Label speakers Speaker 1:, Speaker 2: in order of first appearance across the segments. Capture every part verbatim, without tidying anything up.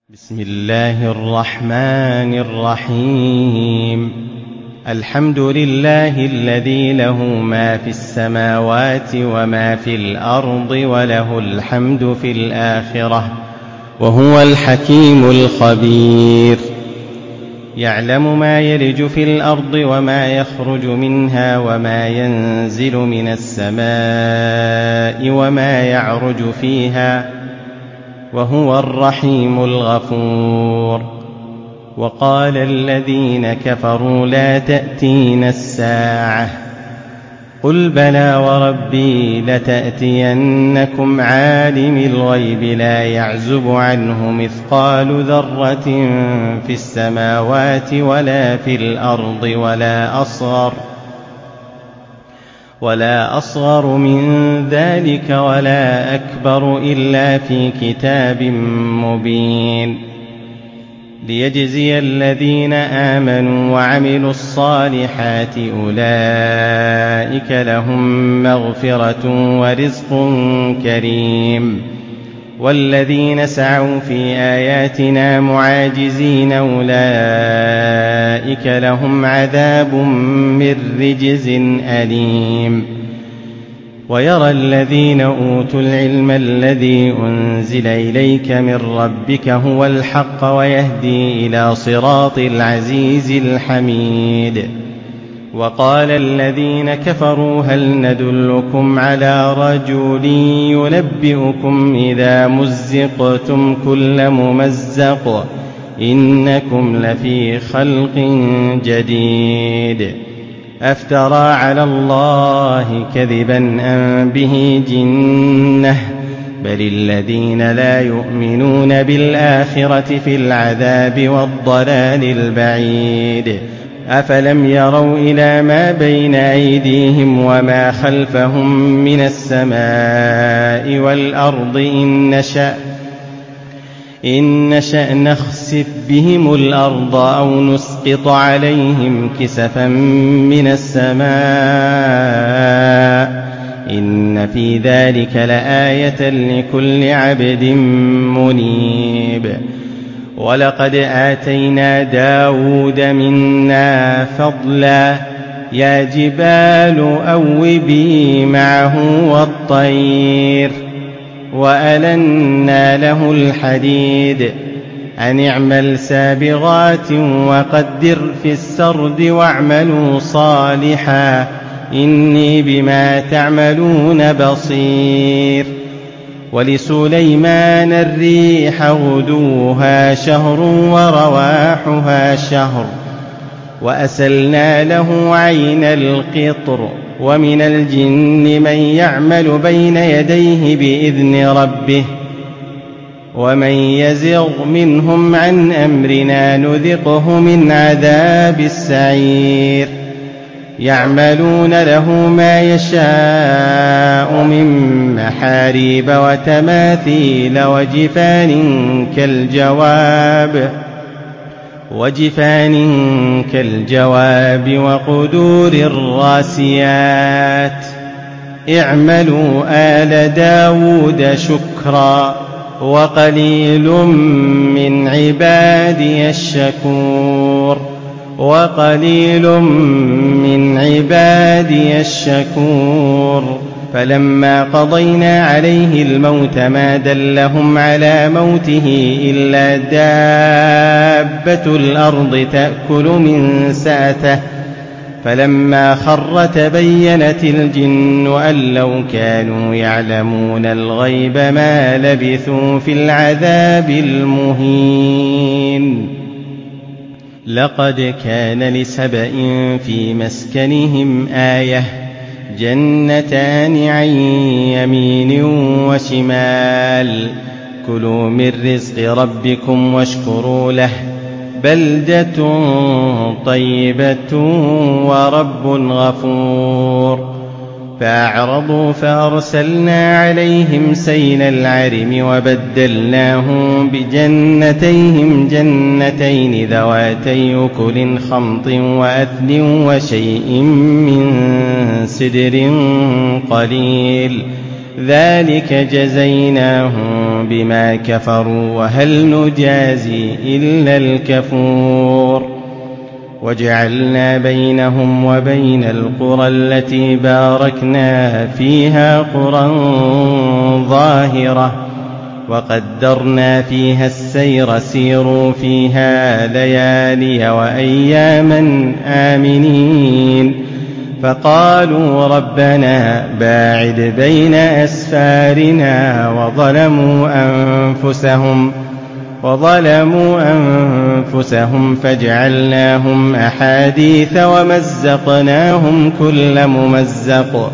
Speaker 1: بسم الله الرحمن الرحيم. الحمد لله الذي له ما في السماوات وما في الأرض وله الحمد في الآخرة وهو الحكيم الخبير. يعلم ما يلج في الأرض وما يخرج منها وما ينزل من السماء وما يعرج فيها وهو الرحيم الغفور. وقال الذين كفروا لا تأتينا الساعة قل بلى وربي لتأتينكم عالم الغيب لا يعزب عنه مثقال ذرة في السماوات ولا في الأرض ولا أصغر ولا أصغر من ذلك ولا أكبر إلا في كتاب مبين ليجزي الذين آمنوا وعملوا الصالحات أولئك لهم مغفرة ورزق كريم. والذين سعوا في آياتنا معاجزين أولئك لهم عذاب من رجز أليم. ويرى الذين أوتوا العلم الذي أنزل إليك من ربك هو الحق ويهدي إلى صراط العزيز الحميد. وقال الذين كفروا هل ندلكم على رجل ينبئكم إذا مزقتم كل ممزق إنكم لفي خلق جديد أفترى على الله كذبا أم به جنة بل الذين لا يؤمنون بالآخرة في العذاب والضلال البعيد. أفلم يروا إلى ما بين أيديهم وما خلفهم من السماء والأرض إن نشأ إن نشأ نخسف بهم الأرض أو نسقط عليهم كسفا من السماء إن في ذلك لآية لكل عبد منيب. ولقد آتينا داود منا فضلا يا جبال أوبي معه والطير وألنا له الحديد أن اعمل سابغات وقدر في السرد واعملوا صالحا إني بما تعملون بصير. ولسليمان الريح غدوها شهر ورواحها شهر وأسلنا له عين القطر ومن الجن من يعمل بين يديه بإذن ربه ومن يزغ منهم عن أمرنا نذقه من عذاب السعير. يعملون له ما يشاء من محاريب وتماثيل وجفان كالجواب وجفان كالجواب وقدور الراسيات. اعملوا آل داود شكرا وقليل من عبادي الشكور وقليل من عبادي الشكور. فلما قضينا عليه الموت ما دلهم على موته إلا دابة الأرض تأكل من سأته فلما خر تبينت الجن أن لو كانوا يعلمون الغيب ما لبثوا في العذاب المهين. لقد كان لسبإ في مسكنهم آية جنتان عن يمين وشمال كلوا من رزق ربكم واشكروا له بلدة طيبة ورب غفور. فأعرضوا فأرسلنا عليهم سيل العرم وبدلناهم بجنتيهم جنتين ذواتي أكل خمط وأثل وشيء من سدر قليل ذلك جزيناهم بما كفروا وهل نجازي إلا الكفور وجعلنا بينهم وبين القرى التي باركنا فيها قرى ظاهرة وقدرنا فيها السير سيروا فيها ليالي وأياما آمنين فقالوا ربنا باعد بين أسفارنا وظلموا أنفسهم وظلموا أنفسهم فجعلناهم أحاديث ومزقناهم كل ممزق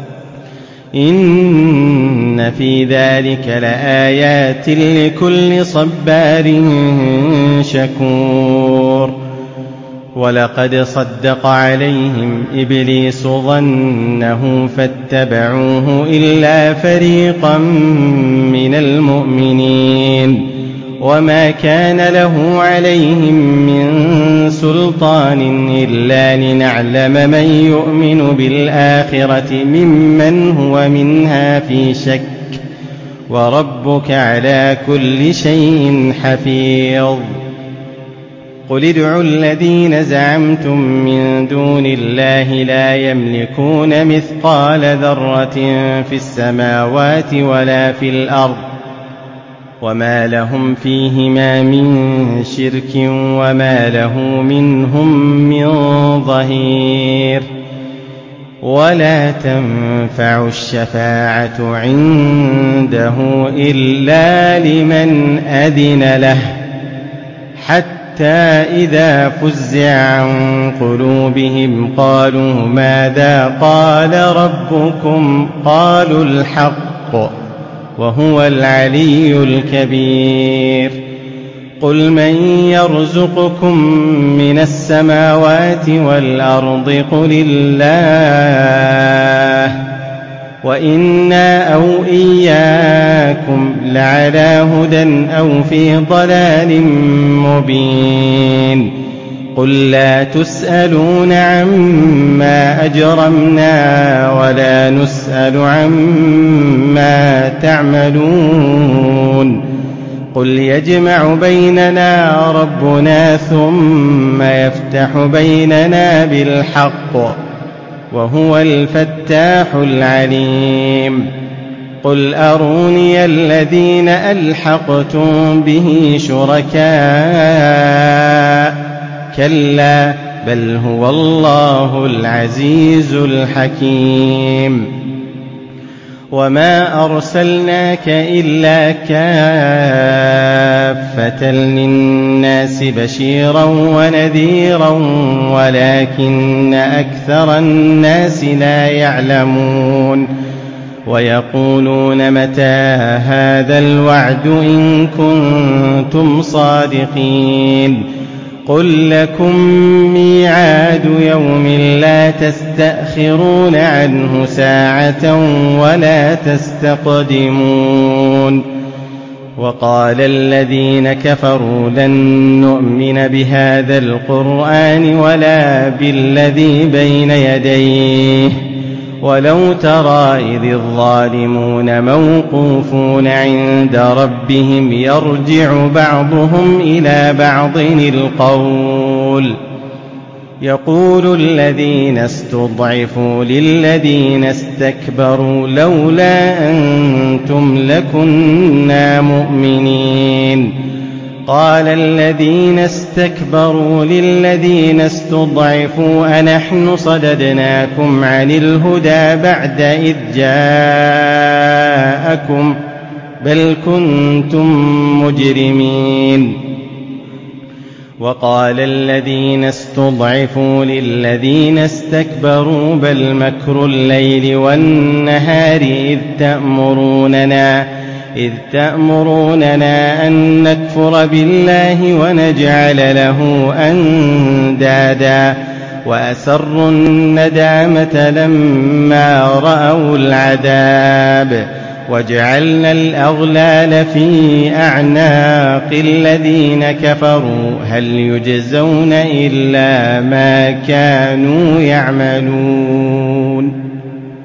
Speaker 1: إن في ذلك لآيات لكل صبار شكور ولقد صدق عليهم إبليس ظنه فاتبعوه إلا فريقا من المؤمنين وما كان له عليهم من سلطان إلا لنعلم من يؤمن بالآخرة ممن هو منها في شك وربك على كل شيء حفيظ قل ادعوا الذين زعمتم من دون الله لا يملكون مثقال ذرة في السماوات ولا في الأرض وما لهم فيهما من شرك وما له منهم من ظهير ولا تنفع الشفاعة عنده إلا لمن أذن له حتى إذا فزع عن قلوبهم قالوا ماذا قال ربكم قالوا الحق وهو العلي الكبير قل من يرزقكم من السماوات والأرض قل الله وإنا أو إياكم لعلى هدى أو في ضلال مبين قل لا تسألون عما أجرمنا ولا نسأل عما تعملون قل يجمع بيننا ربنا ثم يفتح بيننا بالحق وهو الفتاح العليم قل أروني الذين ألحقتم به شركاء كلا بل هو الله العزيز الحكيم وما أرسلناك إلا كافة للناس بشيرا ونذيرا ولكن أكثر الناس لا يعلمون ويقولون متى هذا الوعد إن كنتم صادقين قل لكم ميعاد يوم لا تستأخرون عنه ساعة ولا تستقدمون وقال الذين كفروا لن نؤمن بهذا القرآن ولا بالذي بين يديه ولو ترى إذ الظالمون موقوفون عند ربهم يرجع بعضهم إلى بعض القول يقول الذين استضعفوا للذين استكبروا لولا أنتم لكنا مؤمنين قال الذين استكبروا للذين استضعفوا أنحن صددناكم عن الهدى بعد إذ جاءكم بل كنتم مجرمين وقال الذين استضعفوا للذين استكبروا بل مكر الليل والنهار إذ تأمروننا إذ تأمروننا أن نكفر بالله ونجعل له أندادا وأسروا الندامة لما رأوا العذاب وجعلنا الأغلال في أعناق الذين كفروا هل يجزون إلا ما كانوا يعملون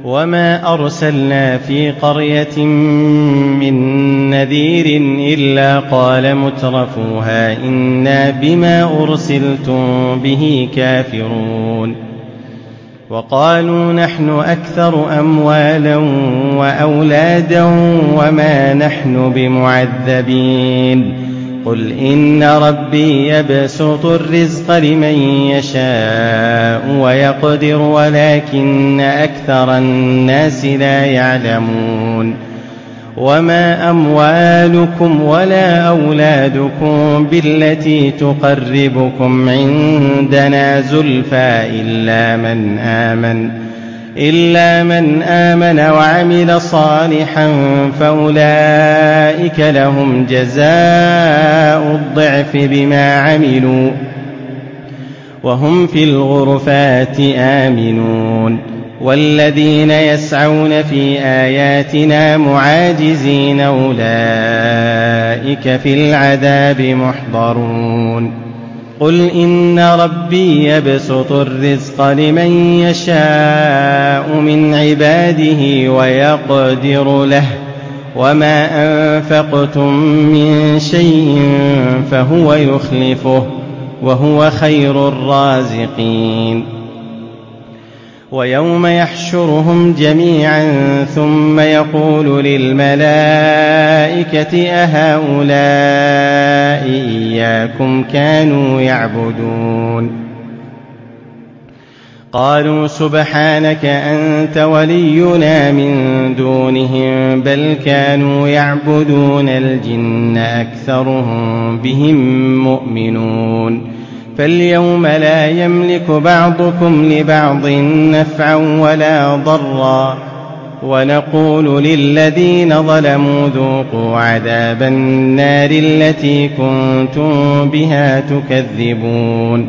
Speaker 1: وما أرسلنا في قرية من نذير إلا قال مترفوها إنا بما أرسلتم به كافرون وقالوا نحن أكثر أموالا وأولادا وما نحن بمعذبين قل إن ربي يبسط الرزق لمن يشاء ويقدر ولكن أكثر الناس لا يعلمون وما أموالكم ولا أولادكم بالتي تقربكم عندنا زلفى إلا من آمن إلا من آمن وعمل صالحا فأولئك لهم جزاء الضعف بما عملوا وهم في الغرفات آمنون والذين يسعون في آياتنا معاجزين أولئك في العذاب محضرون قل إن ربي يبسط الرزق لمن يشاء من عباده ويقدر له وما أنفقتم من شيء فهو يخلفه وهو خير الرازقين ويوم يحشرهم جميعا ثم يقول للملائكة أهؤلاء إياكم كانوا يعبدون قالوا سبحانك أنت ولينا من دونهم بل كانوا يعبدون الجن أكثرهم بهم مؤمنون فاليوم لا يملك بعضكم لبعض نفعا ولا ضرا ونقول للذين ظلموا ذوقوا عذاب النار التي كنتم بها تكذبون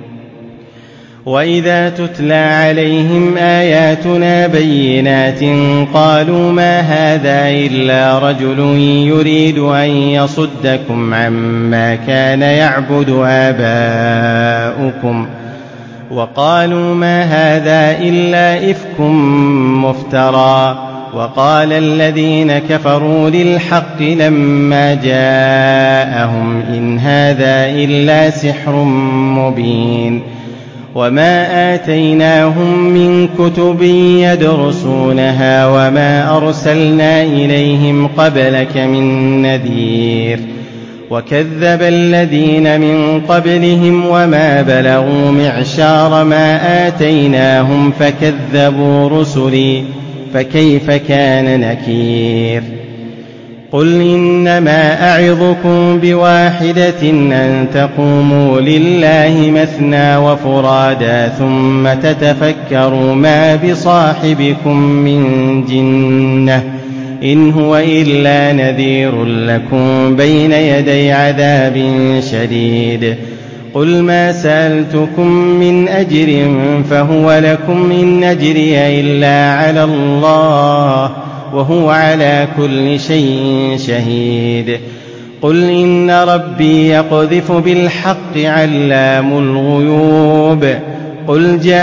Speaker 1: وإذا تتلى عليهم آياتنا بينات قالوا ما هذا إلا رجل يريد أن يصدكم عما كان يعبد آباؤكم وقالوا ما هذا إلا إفك مفترى وقال الذين كفروا للحق لما جاءهم إن هذا إلا سحر مبين وما آتيناهم من كتب يدرسونها وما أرسلنا إليهم قبلك من نذير وكذب الذين من قبلهم وما بلغوا معشار ما آتيناهم فكذبوا رسلي فكيف كان نكير قل إنما أعظكم بواحدة أن تقوموا لله مثنى وفرادا ثم تتفكروا ما بصاحبكم من جنة إن هو إلا نذير لكم بين يدي عذاب شديد قل ما سألتكم من أجر فهو لكم إن أجري إلا على الله وهو على كل شيء شهيد قل إن ربي يقذف بالحق علام الغيوب قل جاء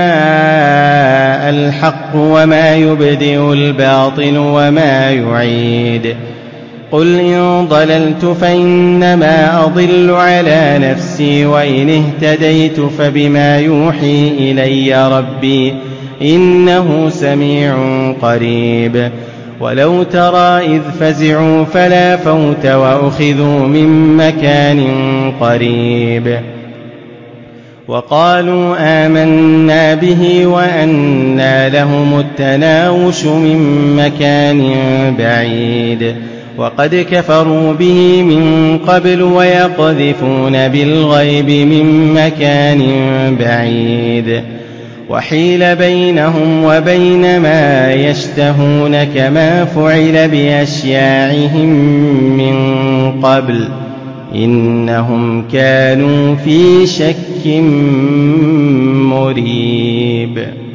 Speaker 1: الحق وما يبدئ الباطل وما يعيد قل إن ضللت فإنما أضل على نفسي وإن اهتديت فبما يوحي إلي ربي إنه سميع قريب ولو ترى إذ فزعوا فلا فوت وأخذوا من مكان قريب وقالوا آمنا به وأنى لهم التناوش من مكان بعيد وقد كفروا به من قبل ويقذفون بالغيب من مكان بعيد وحيل بينهم وبين ما يشتهون كما فعل بأشياعهم من قبل إنهم كانوا في شك مريب.